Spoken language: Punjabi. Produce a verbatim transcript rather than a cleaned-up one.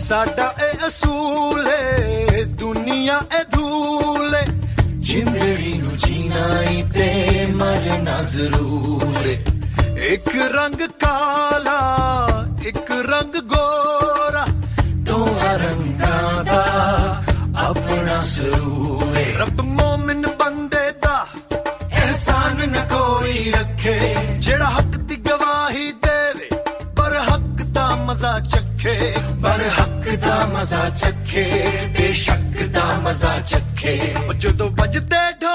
ਸਾਡਾ ਇਹ ਅਸੂਲ ਏ ਦੁਨੀਆ ਇਹ ਧੂਲ ਏ ਜ਼ਿੰਦਗੀ ਨੂੰ ਜੀਣਾ ਈ ਤੇ ਮਰਨਾ ਜ਼ਰੂਰ ਏ ਇੱਕ ਰੰਗ ਕਾਲਾ ਇੱਕ ਰੰਗ ਗੋਰਾ ਦੋਹਾਂ ਰੰਗਾਂ ਦਾ ਆਪਣਾ ਸਰੂਰ ਏ ਰੱਬ ਮੋਮਿਨ ਬੰਦੇ ਦਾ ਅਹਿਸਾਨ ਨਾ ਕੋਈ ਰੱਖੇ ਜਿਹੜਾ ਹੱਕ ਦੀ ਗਵਾਹੀ ਦੇਵੇ ਪਰ ਹੱਕ ਦਾ ਮਜ਼ਾ ਚੱਖੇ ਪਰ ਹੱਕ ਦਾ ਮਜ਼ਾ ਚੱਖੇ ਬੇਸ਼ੱਕ ਦਾ ਮਜ਼ਾ ਚੱਖੇ ਜਦੋਂ ਵੱਜਦੇ ਢੋਲ